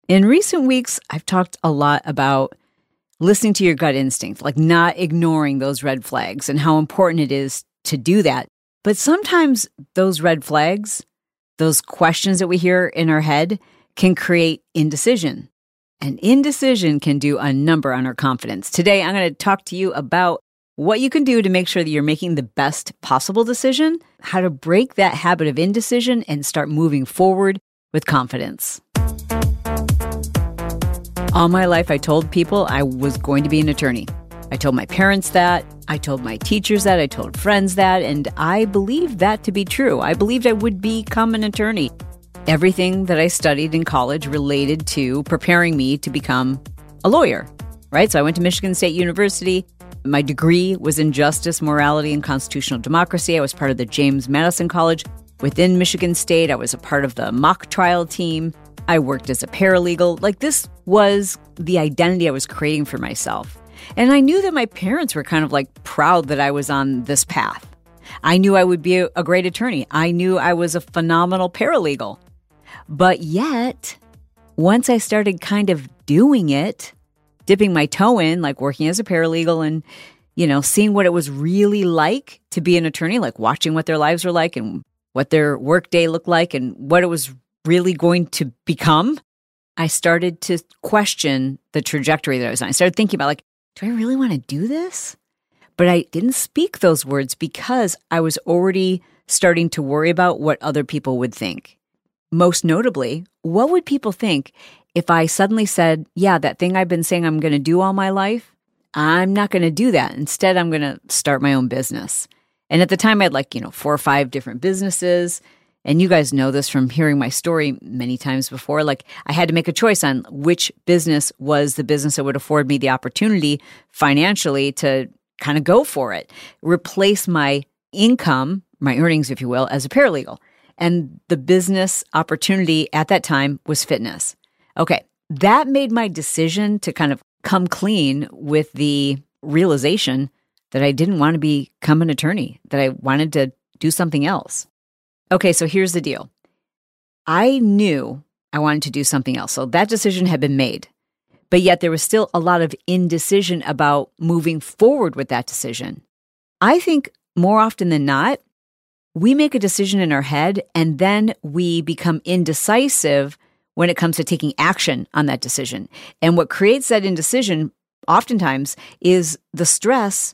In recent weeks, I've talked a lot about listening to your gut instinct, like not ignoring those red flags and how important it is to do that. But sometimes those red flags, those questions that we hear in our head can create indecision. And indecision can do a number on our confidence. Today, I'm going to talk to you about what you can do to make sure that you're making the best possible decision, how to break that habit of indecision and start moving forward with confidence. All my life, I told people I was going to be an attorney. I told my parents that, I told my teachers that, I told friends that, and I believed that to be true. I believed I would become an attorney. Everything that I studied in college related to preparing me to become a lawyer, right? So I went to Michigan State University. My degree was in justice, morality, and constitutional democracy. I was part of the James Madison College within Michigan State. I was a part of the mock trial team. I worked as a paralegal. Like, this was the identity I was creating for myself. And I knew that my parents were kind of like proud that I was on this path. I knew I would be a great attorney. I knew I was a phenomenal paralegal. But yet, once I started kind of doing it, dipping my toe in, like working as a paralegal and, seeing what it was really like to be an attorney, like watching what their lives were like and what their workday looked like and what it was really going to become, I started to question the trajectory that I was on. I started thinking about, like, do I really want to do this? But I didn't speak those words because I was already starting to worry about what other people would think. Most notably, what would people think if I suddenly said, yeah, that thing I've been saying I'm going to do all my life, I'm not going to do that. Instead, I'm going to start my own business. And at the time, I had 4 or 5 different businesses. And you guys know this from hearing my story many times before. Like, I had to make a choice on which business was the business that would afford me the opportunity financially to kind of go for it, replace my income, my earnings, if you will, as a paralegal. And the business opportunity at that time was fitness. Okay, that made my decision to kind of come clean with the realization that I didn't want to become an attorney, that I wanted to do something else. Okay, so here's the deal. I knew I wanted to do something else, so that decision had been made. But yet there was still a lot of indecision about moving forward with that decision. I think more often than not, we make a decision in our head and then we become indecisive when it comes to taking action on that decision. And what creates that indecision oftentimes is the stress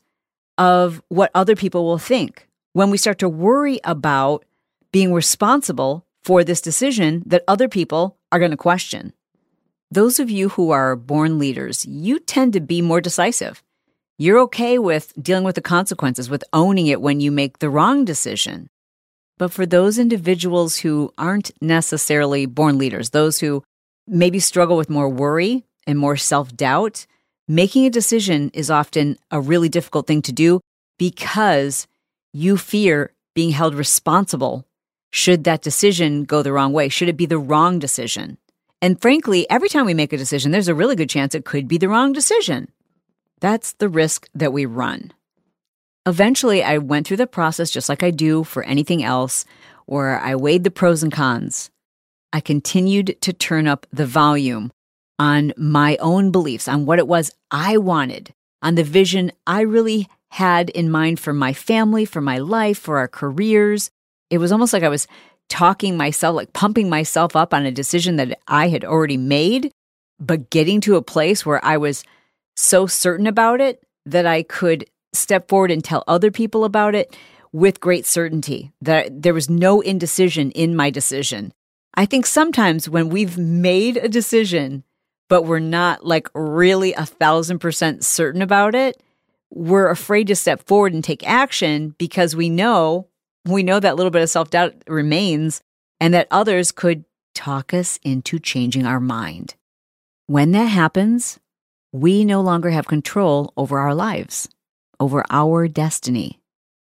of what other people will think. When we start to worry about being responsible for this decision that other people are going to question. Those of you who are born leaders, you tend to be more decisive. You're okay with dealing with the consequences, with owning it when you make the wrong decision. But for those individuals who aren't necessarily born leaders, those who maybe struggle with more worry and more self-doubt, making a decision is often a really difficult thing to do because you fear being held responsible should that decision go the wrong way? Should it be the wrong decision? And frankly, every time we make a decision, there's a really good chance it could be the wrong decision. That's the risk that we run. Eventually, I went through the process just like I do for anything else, where I weighed the pros and cons. I continued to turn up the volume on my own beliefs, on what it was I wanted, on the vision I really had in mind for my family, for my life, for our careers. It was almost like I was talking myself, like pumping myself up on a decision that I had already made, but getting to a place where I was so certain about it that I could step forward and tell other people about it with great certainty, that there was no indecision in my decision. I think sometimes when we've made a decision, but we're not like really 1,000% certain about it, we're afraid to step forward and take action because we know that little bit of self-doubt remains and that others could talk us into changing our mind. When that happens, we no longer have control over our lives, over our destiny.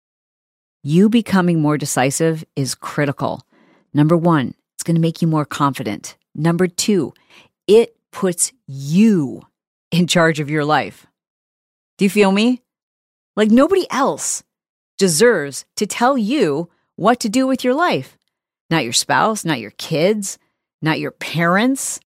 You becoming more decisive is critical. Number 1, it's going to make you more confident. Number 2, it puts you in charge of your life. Do you feel me? Like nobody else deserves to tell you what to do with your life. Not your spouse, not your kids, not your parents,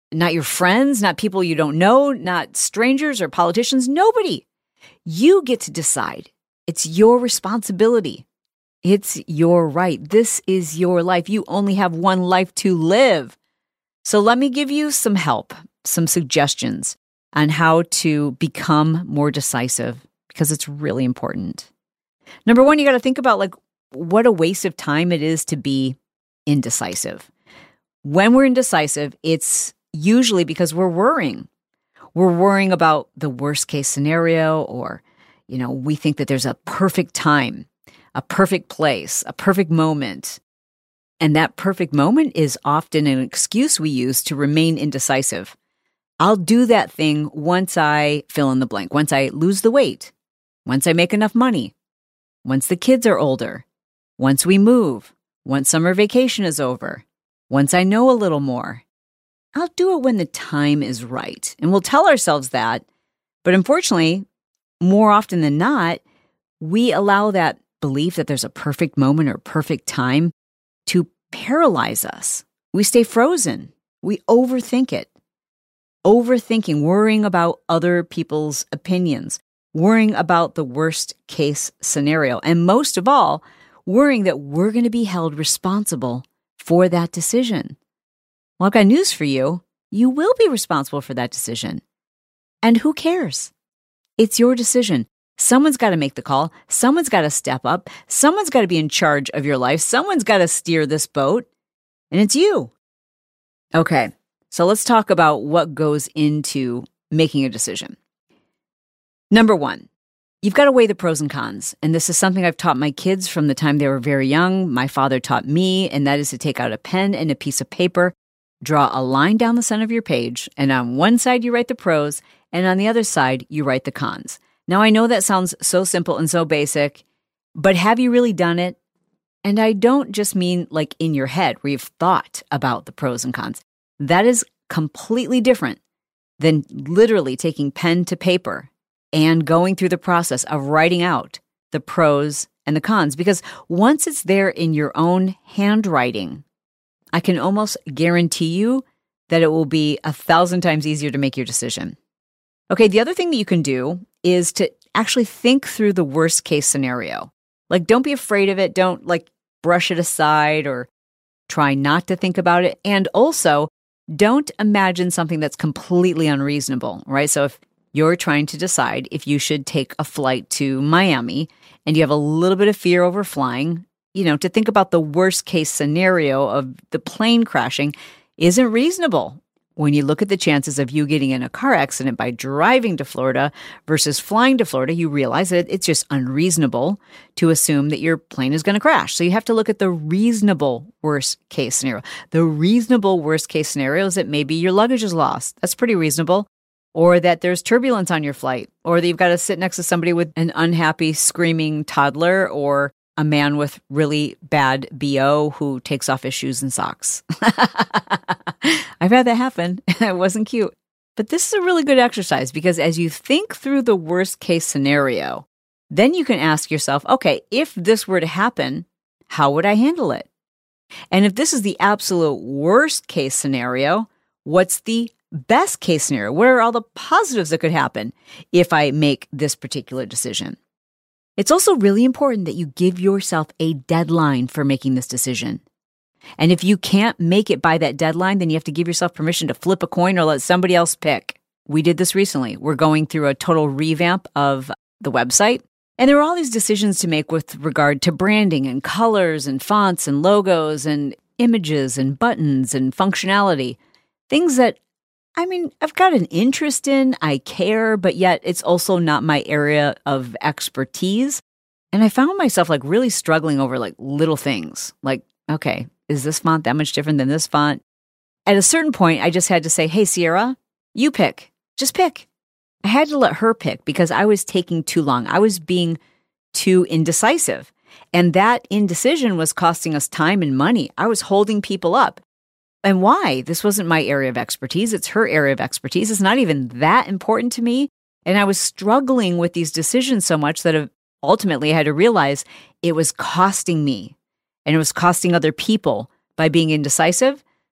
not your friends, not people you don't know, not strangers or politicians, nobody. You get to decide. It's your responsibility. It's your right. This is your life. You only have one life to live. So let me give you some help, some suggestions on how to become more decisive, because it's really important. Number one, you got to think about what a waste of time it is to be indecisive. When we're indecisive, it's usually because we're worrying. We're worrying about the worst case scenario, or, we think that there's a perfect time, a perfect place, a perfect moment. And that perfect moment is often an excuse we use to remain indecisive. I'll do that thing once I fill in the blank, once I lose the weight, once I make enough money, once the kids are older, once we move, once summer vacation is over, once I know a little more. I'll do it when the time is right. And we'll tell ourselves that. But unfortunately, more often than not, we allow that belief that there's a perfect moment or perfect time to paralyze us. We stay frozen. We overthink it. Overthinking, worrying about other people's opinions, worrying about the worst case scenario, and most of all, worrying that we're going to be held responsible for that decision. Well, I've got news for you. You will be responsible for that decision. And who cares? It's your decision. Someone's got to make the call. Someone's got to step up. Someone's got to be in charge of your life. Someone's got to steer this boat. And it's you. Okay, so let's talk about what goes into making a decision. Number one, you've got to weigh the pros and cons. And this is something I've taught my kids from the time they were very young. My father taught me, and that is to take out a pen and a piece of paper, draw a line down the center of your page, and on one side you write the pros, and on the other side you write the cons. Now, I know that sounds so simple and so basic, but have you really done it? And I don't just mean like in your head where you've thought about the pros and cons. That is completely different than literally taking pen to paper and going through the process of writing out the pros and the cons. Because once it's there in your own handwriting, I can almost guarantee you that it will be 1,000 times easier to make your decision. Okay, the other thing that you can do is to actually think through the worst case scenario. Like, don't be afraid of it. Don't brush it aside or try not to think about it. And also, don't imagine something that's completely unreasonable, right? So if you're trying to decide if you should take a flight to Miami and you have a little bit of fear over flying, to think about the worst case scenario of the plane crashing isn't reasonable. When you look at the chances of you getting in a car accident by driving to Florida versus flying to Florida, you realize that it's just unreasonable to assume that your plane is going to crash. So you have to look at the reasonable worst case scenario. The reasonable worst case scenario is that maybe your luggage is lost. That's pretty reasonable. Or that there's turbulence on your flight. Or that you've got to sit next to somebody with an unhappy, screaming toddler, or a man with really bad BO who takes off his shoes and socks. I've had that happen. It wasn't cute. But this is a really good exercise because as you think through the worst case scenario, then you can ask yourself, okay, if this were to happen, how would I handle it? And if this is the absolute worst case scenario, what's the best case scenario? What are all the positives that could happen if I make this particular decision? It's also really important that you give yourself a deadline for making this decision. And if you can't make it by that deadline, then you have to give yourself permission to flip a coin or let somebody else pick. We did this recently. We're going through a total revamp of the website. And there are all these decisions to make with regard to branding and colors and fonts and logos and images and buttons and functionality. Things that, I've got an interest in, I care, but yet it's also not my area of expertise. And I found myself really struggling over little things. Okay, is this font that much different than this font? At a certain point, I just had to say, hey, Sierra, you pick. Just pick. I had to let her pick because I was taking too long. I was being too indecisive. And that indecision was costing us time and money. I was holding people up. And why? This wasn't my area of expertise. It's her area of expertise. It's not even that important to me. And I was struggling with these decisions so much that ultimately I had to realize it was costing me and it was costing other people by being indecisive.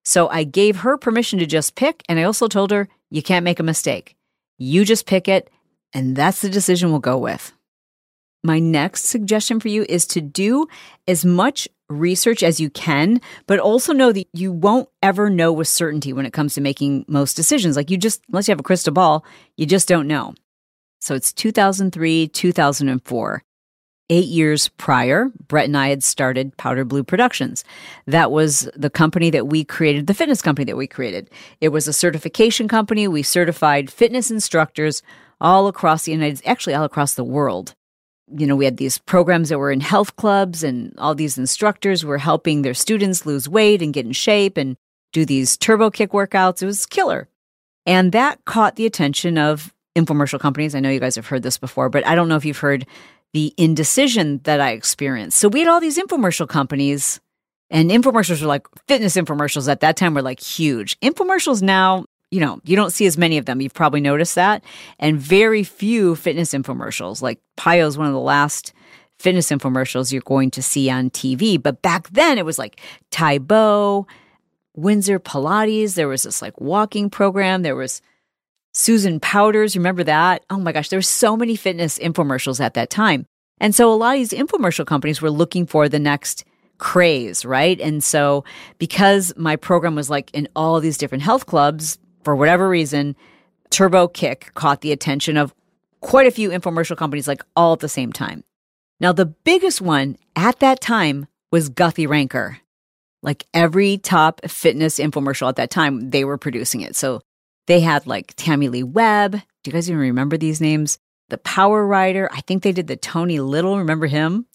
So I gave her permission to just pick, and I also told her, you can't make a mistake. You just pick it, and that's the decision we'll go with. My next suggestion for you is to do as much research as you can, but also know that you won't ever know with certainty when it comes to making most decisions. Like unless you have a crystal ball, you just don't know. So it's 2003, 2004. 8 years prior, Brett and I had started Powder Blue Productions. That was the company that we created, the fitness company that we created. It was a certification company. We certified fitness instructors all across all across the world. We had these programs that were in health clubs, and all these instructors were helping their students lose weight and get in shape and do these turbo kick workouts. It was killer. And that caught the attention of infomercial companies. I know you guys have heard this before, but I don't know if you've heard the indecision that I experienced. So we had all these infomercial companies, and infomercials were like, fitness infomercials at that time were like huge. Infomercials now, you don't see as many of them. You've probably noticed that. And very few fitness infomercials. Like PiYo is one of the last fitness infomercials you're going to see on TV. But back then it was like Tae Bo, Windsor Pilates. There was this like walking program. There was Susan Powders, remember that? Oh my gosh, there were so many fitness infomercials at that time. And so a lot of these infomercial companies were looking for the next craze, right? And so because my program was like in all these different health clubs, for whatever reason, Turbo Kick caught the attention of quite a few infomercial companies like all at the same time. Now, the biggest one at that time was Guthy-Renker. Like every top fitness infomercial at that time, they were producing it. So they had like Tammy Lee Webb. Do you guys even remember these names? The Power Rider. I think they did the Tony Little. Remember him?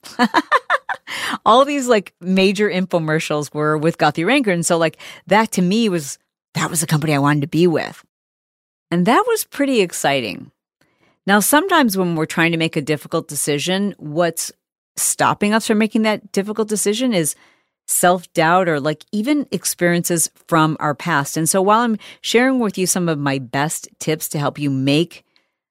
All these like major infomercials were with Guthy-Renker. And so like that to me was the company I wanted to be with. And that was pretty exciting. Now, sometimes when we're trying to make a difficult decision, what's stopping us from making that difficult decision is self-doubt or like even experiences from our past. And so while I'm sharing with you some of my best tips to help you make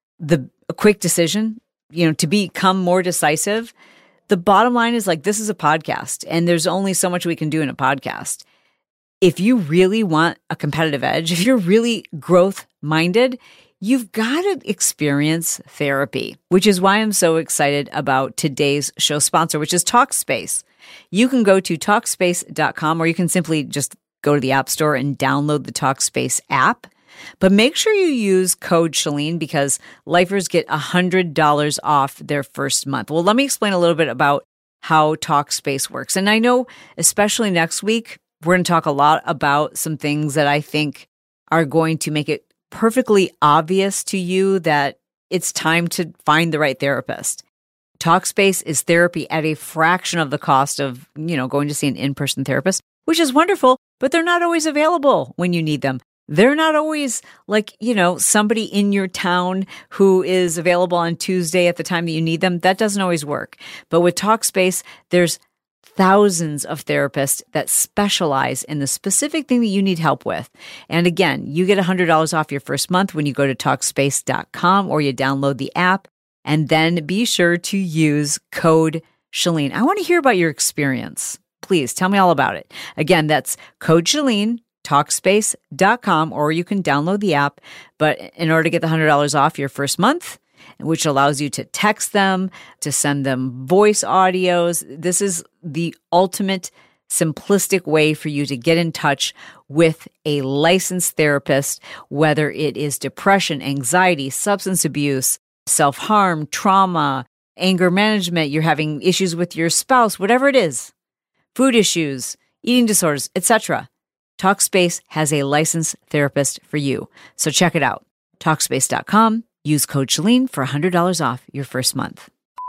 a quick decision, to become more decisive, the bottom line is like, this is a podcast and there's only so much we can do in a podcast. If you really want a competitive edge, if you're really growth-minded, you've got to experience therapy, which is why I'm so excited about today's show sponsor, which is Talkspace. You can go to Talkspace.com, or you can simply just go to the App Store and download the Talkspace app. But make sure you use code Chalene because lifers get $100 off their first month. Well, let me explain a little bit about how Talkspace works. And I know, especially next week, we're going to talk a lot about some things that I think are going to make it perfectly obvious to you that it's time to find the right therapist. Talkspace is therapy at a fraction of the cost of, going to see an in-person therapist, which is wonderful, but they're not always available when you need them. They're not always like, somebody in your town who is available on Tuesday at the time that you need them. That doesn't always work. But with Talkspace, there's thousands of therapists that specialize in the specific thing that you need help with. And again, you get $100 off your first month when you go to Talkspace.com or you download the app. And then be sure to use code Chalene. I want to hear about your experience. Please tell me all about it. Again, that's code Chalene, Talkspace.com, or you can download the app. But in order to get the $100 off your first month, which allows you to text them, to send them voice audios, this is the ultimate simplistic way for you to get in touch with a licensed therapist, whether it is depression, anxiety, substance abuse, self-harm, trauma, anger management, you're having issues with your spouse, whatever it is, food issues, eating disorders, etc. Talkspace has a licensed therapist for you. So check it out. Talkspace.com. Use code Chalene for $100 off your first month.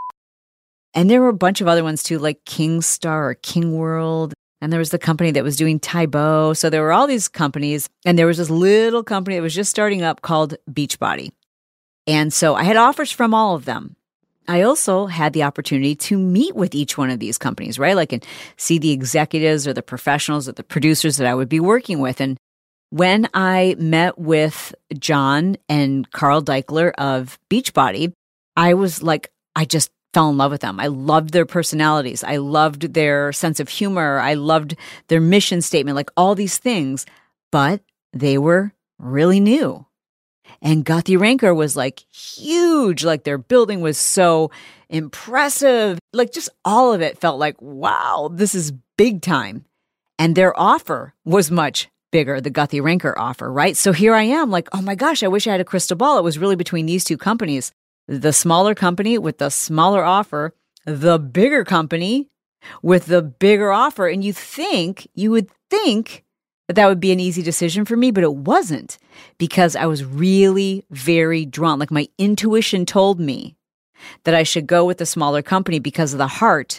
And there were a bunch of other ones too, like Kingstar or King World. And there was the company that was doing Tae Bo. So there were all these companies. And there was this little company that was just starting up called Beachbody. And so I had offers from all of them. I also had the opportunity to meet with each one of these companies, right? Like, and see the executives or the professionals or the producers that I would be working with. And when I met with John and Carl Deichler of Beachbody, I was like, I just fell in love with them. I loved their personalities. I loved their sense of humor. I loved their mission statement, like all these things, but they were really new. And Guthy-Renker was like huge. Like their building was so impressive. Like just all of it felt like, wow, this is big time. And their offer was much bigger, the Guthy-Renker offer, right? So here I am like, oh my gosh, I wish I had a crystal ball. It was really between these two companies, the smaller company with the smaller offer, the bigger company with the bigger offer. And you would think that would be an easy decision for me, but it wasn't, because I was really very drawn. Like my intuition told me that I should go with the smaller company because of the heart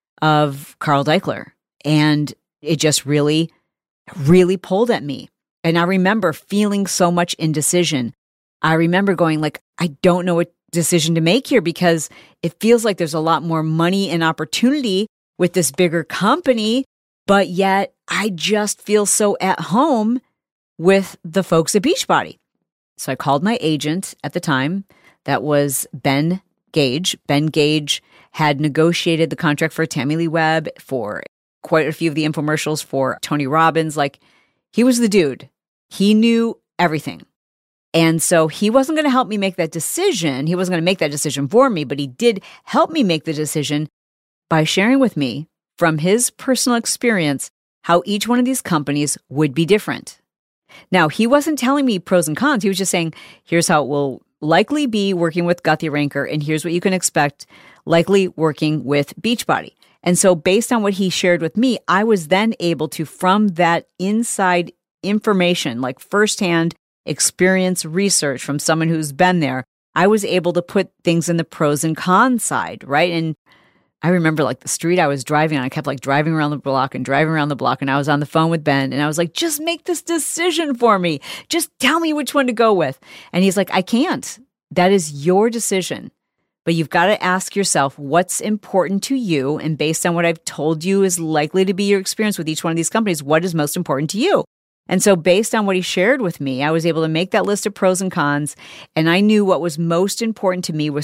of Carl Daikeler. And it just really, really pulled at me. And I remember feeling so much indecision. I remember going like, I don't know what decision to make here, because it feels like there's a lot more money and opportunity with this bigger company, but yet I just feel so at home with the folks at Beachbody. So I called my agent at the time. That was Ben Gage. Ben Gage had negotiated the contract for Tammy Lee Webb, for quite a few of the infomercials for Tony Robbins. Like, he was the dude. He knew everything. And so he wasn't going to help me make that decision. He wasn't going to make that decision for me, but he did help me make the decision by sharing with me from his personal experience how each one of these companies would be different. Now, he wasn't telling me pros and cons. He was just saying, here's how it will likely be working with Guthy-Renker, and here's what you can expect likely working with Beachbody. And so based on what he shared with me, I was then able to, from that inside information, like firsthand experience research from someone who's been there, I was able to put things in the pros and cons side, right? And I remember like the street I was driving on, I kept like driving around the block, and I was on the phone with Ben, and I was like, just make this decision for me. Just tell me which one to go with. And he's like, I can't. That is your decision. But you've got to ask yourself what's important to you. And based on what I've told you is likely to be your experience with each one of these companies, what is most important to you? And so based on what he shared with me, I was able to make that list of pros and cons. And I knew what was most important to me was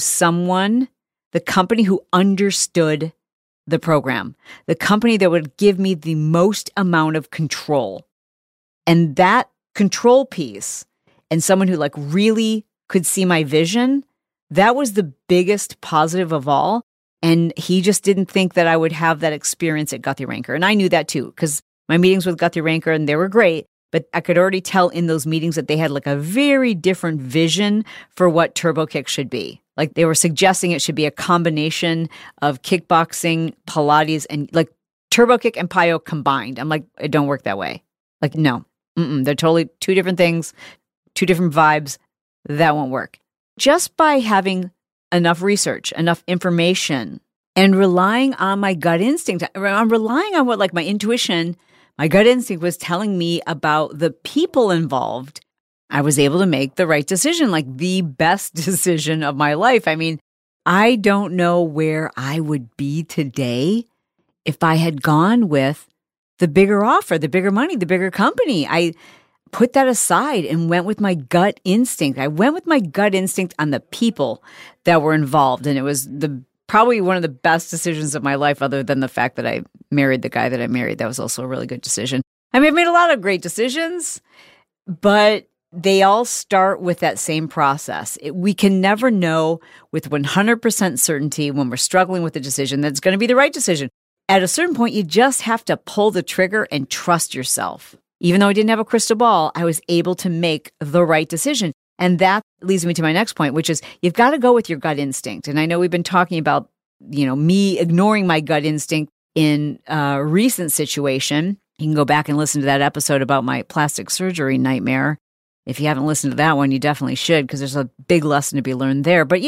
the company who understood the program, the company that would give me the most amount of control. And that control piece, and someone who like really could see my vision, that was the biggest positive of all. And he just didn't think that I would have that experience at Guthy-Renker. And I knew that too, because my meetings with Guthy-Renker, and they were great, but I could already tell in those meetings that they had like a very different vision for what TurboKick should be. Like they were suggesting it should be a combination of kickboxing, Pilates, and like TurboKick and PiYo combined. I'm like, it don't work that way. Like, no, they're totally two different things, two different vibes. That won't work. Just by having enough research, enough information, and relying on my gut instinct, I'm relying on what like my intuition, my gut instinct was telling me about the people involved, I was able to make the right decision, like the best decision of my life. I mean, I don't know where I would be today if I had gone with the bigger offer, the bigger money, the bigger company. I put that aside and went with my gut instinct. I went with my gut instinct on the people that were involved. And it was probably one of the best decisions of my life, other than the fact that I married the guy that I married. That was also a really good decision. I mean, I've made a lot of great decisions, but they all start with that same process. We can never know with 100% certainty when we're struggling with a decision that it's going to be the right decision. At a certain point, you just have to pull the trigger and trust yourself. Even though I didn't have a crystal ball, I was able to make the right decision. And that leads me to my next point, which is you've got to go with your gut instinct. And I know we've been talking about, me ignoring my gut instinct in a recent situation. You can go back and listen to that episode about my plastic surgery nightmare. If you haven't listened to that one, you definitely should, because there's a big lesson to be learned there. But,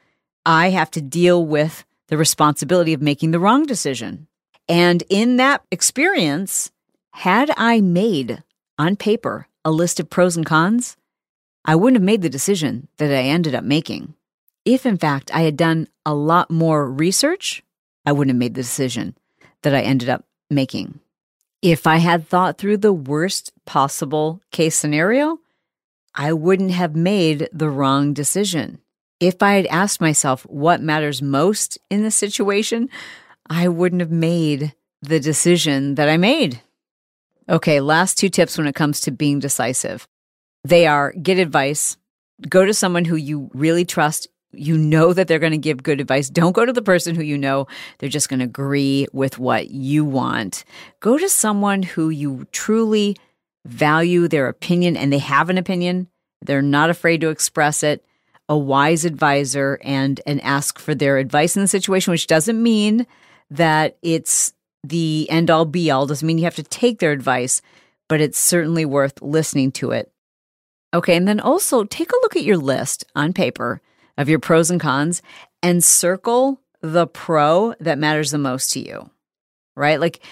I have to deal with the responsibility of making the wrong decision. And in that experience, had I made on paper a list of pros and cons, I wouldn't have made the decision that I ended up making. If, in fact, I had done a lot more research, I wouldn't have made the decision that I ended up making. If I had thought through the worst possible case scenario, I wouldn't have made the wrong decision. if I had asked myself what matters most in this situation, I wouldn't have made the decision that I made. Okay, last 2 tips when it comes to being decisive. They are get advice. Go to someone who you really trust. You know that they're going to give good advice. Don't go to the person who you know they're just going to agree with what you want. Go to someone who you truly value their opinion and they have an opinion. They're not afraid to express it. A wise advisor and ask for their advice in the situation, which doesn't mean that it's the end-all be-all. Doesn't mean you have to take their advice, but it's certainly worth listening to it. Okay, and then also take a look at your list on paper of your pros and cons and circle the pro that matters the most to you, right? Like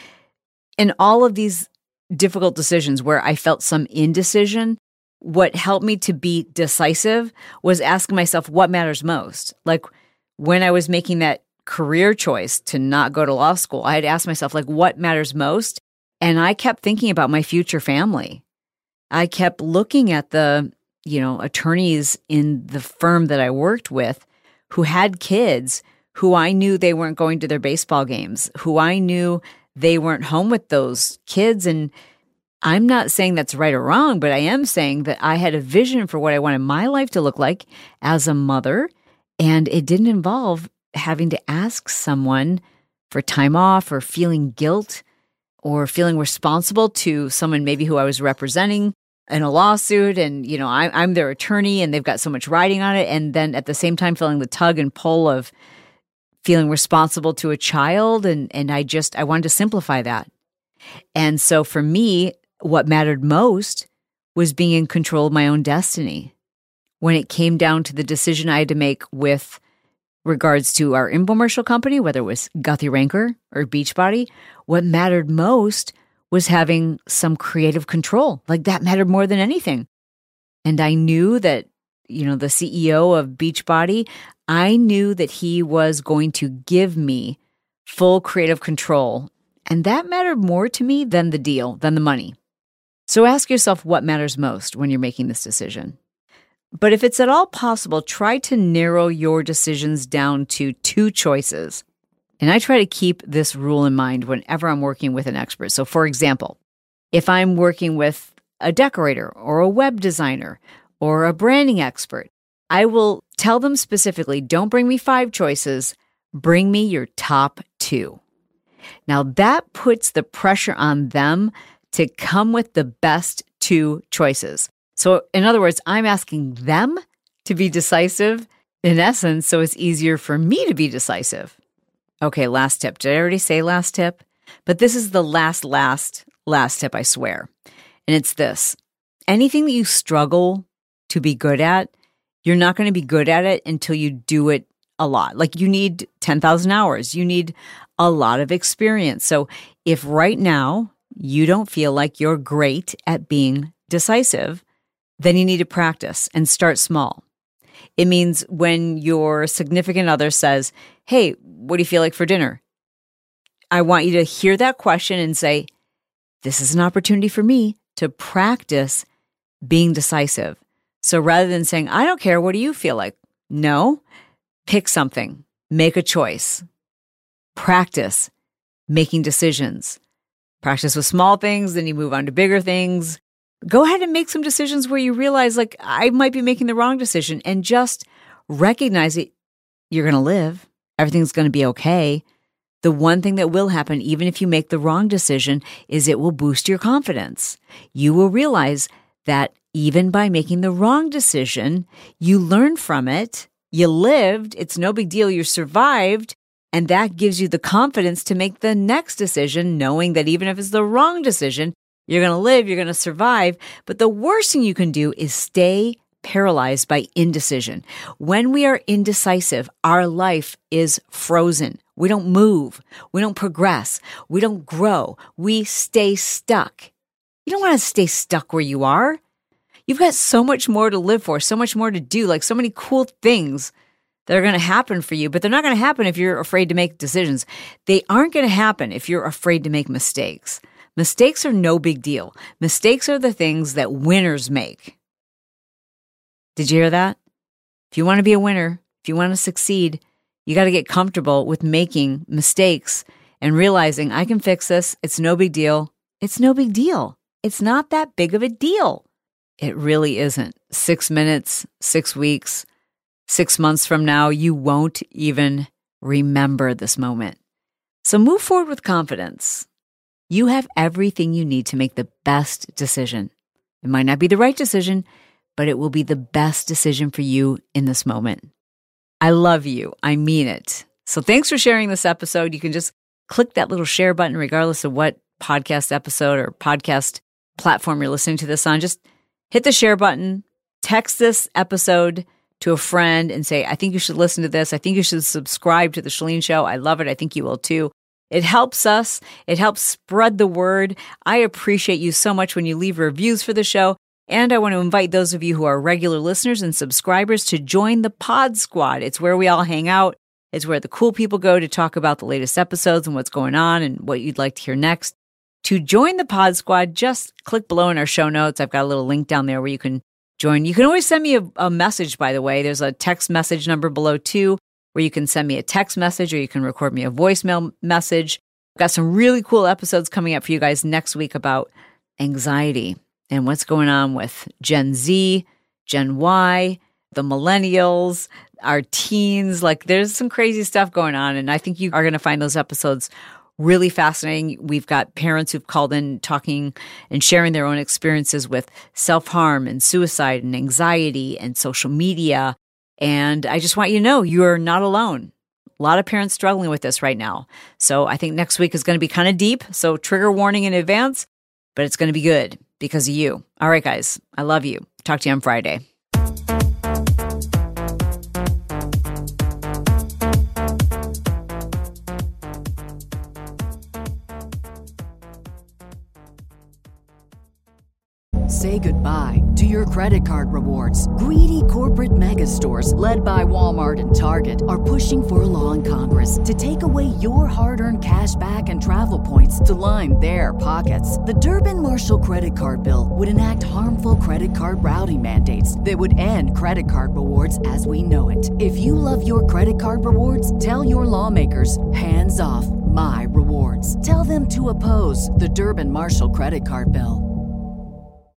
in all of these difficult decisions where I felt some indecision, what helped me to be decisive was asking myself what matters most. Like when I was making that career choice to not go to law school, I had asked myself, like, what matters most? And I kept thinking about my future family. I kept looking at the, attorneys in the firm that I worked with who had kids who I knew they weren't going to their baseball games, who I knew they weren't home with those kids. And I'm not saying that's right or wrong, but I am saying that I had a vision for what I wanted my life to look like as a mother. And it didn't involve having to ask someone for time off or feeling guilt or feeling responsible to someone maybe who I was representing in a lawsuit. And, I'm their attorney and they've got so much riding on it. And then at the same time, feeling the tug and pull of feeling responsible to a child. And I wanted to simplify that. And so for me, what mattered most was being in control of my own destiny. When it came down to the decision I had to make with regards to our infomercial company, whether it was Guthy-Renker or Beachbody, what mattered most was having some creative control. Like that mattered more than anything. And I knew that, the CEO of Beachbody, I knew that he was going to give me full creative control. And that mattered more to me than the deal, than the money. So ask yourself what matters most when you're making this decision. But if it's at all possible, try to narrow your decisions down to 2 choices. And I try to keep this rule in mind whenever I'm working with an expert. So for example, if I'm working with a decorator or a web designer or a branding expert, I will tell them specifically, don't bring me 5 choices, bring me your top 2. Now that puts the pressure on them to come with the best 2 choices. So in other words, I'm asking them to be decisive in essence, so it's easier for me to be decisive. Okay, last tip. Did I already say last tip? But this is the last tip, I swear. And it's this. Anything that you struggle to be good at, you're not going to be good at it until you do it a lot. Like you need 10,000 hours. You need a lot of experience. So if right now you don't feel like you're great at being decisive, then you need to practice and start small. It means when your significant other says, hey, what do you feel like for dinner? I want you to hear that question and say, this is an opportunity for me to practice being decisive. So rather than saying, I don't care, what do you feel like? No, pick something, make a choice, practice making decisions. Practice with small things, then you move on to bigger things. Go ahead and make some decisions where you realize, like, I might be making the wrong decision, and just recognize it. You're going to live. Everything's going to be okay. The one thing that will happen, even if you make the wrong decision, is it will boost your confidence. You will realize that even by making the wrong decision, you learned from it, you lived, it's no big deal, you survived, and that gives you the confidence to make the next decision, knowing that even if it's the wrong decision, you're going to live, you're going to survive. But the worst thing you can do is stay paralyzed by indecision. When we are indecisive, our life is frozen. We don't move. We don't progress. We don't grow. We stay stuck. You don't want to stay stuck where you are. You've got so much more to live for, so much more to do, like so many cool things that are going to happen for you, but they're not going to happen if you're afraid to make decisions. They aren't going to happen if you're afraid to make mistakes. Mistakes are no big deal. Mistakes are the things that winners make. Did you hear that? If you want to be a winner, if you want to succeed, you got to get comfortable with making mistakes and realizing I can fix this. It's no big deal. It's no big deal. It's not that big of a deal. It really isn't. 6 minutes, 6 weeks, 6 months from now, you won't even remember this moment. So move forward with confidence. You have everything you need to make the best decision. It might not be the right decision, but it will be the best decision for you in this moment. I love you. I mean it. So thanks for sharing this episode. You can just click that little share button regardless of what podcast episode or podcast platform you're listening to this on. Just hit the share button, text this episode to a friend and say, I think you should listen to this. I think you should subscribe to The Chalene Show. I love it. I think you will too. It helps us. It helps spread the word. I appreciate you so much when you leave reviews for the show. And I want to invite those of you who are regular listeners and subscribers to join the Pod Squad. It's where we all hang out. It's where the cool people go to talk about the latest episodes and what's going on and what you'd like to hear next. To join the Pod Squad, just click below in our show notes. I've got a little link down there where you can join. You can always send me a message, by the way. There's a text message number below too, where you can send me a text message or you can record me a voicemail message. I've got some really cool episodes coming up for you guys next week about anxiety and what's going on with Gen Z, Gen Y, the millennials, our teens. Like there's some crazy stuff going on. And I think you are going to find those episodes really fascinating. We've got parents who've called in talking and sharing their own experiences with self-harm and suicide and anxiety and social media. And I just want you to know you're not alone. A lot of parents struggling with this right now. So I think next week is going to be kind of deep. So trigger warning in advance, but it's going to be good because of you. All right, guys, I love you. Talk to you on Friday. Say goodbye to your credit card rewards. Greedy corporate mega stores, led by Walmart and Target, are pushing for a law in Congress to take away your hard-earned cash back and travel points to line their pockets. The Durbin-Marshall credit card bill would enact harmful credit card routing mandates that would end credit card rewards as we know it. If you love your credit card rewards, tell your lawmakers, hands off my rewards. Tell them to oppose the Durbin-Marshall credit card bill.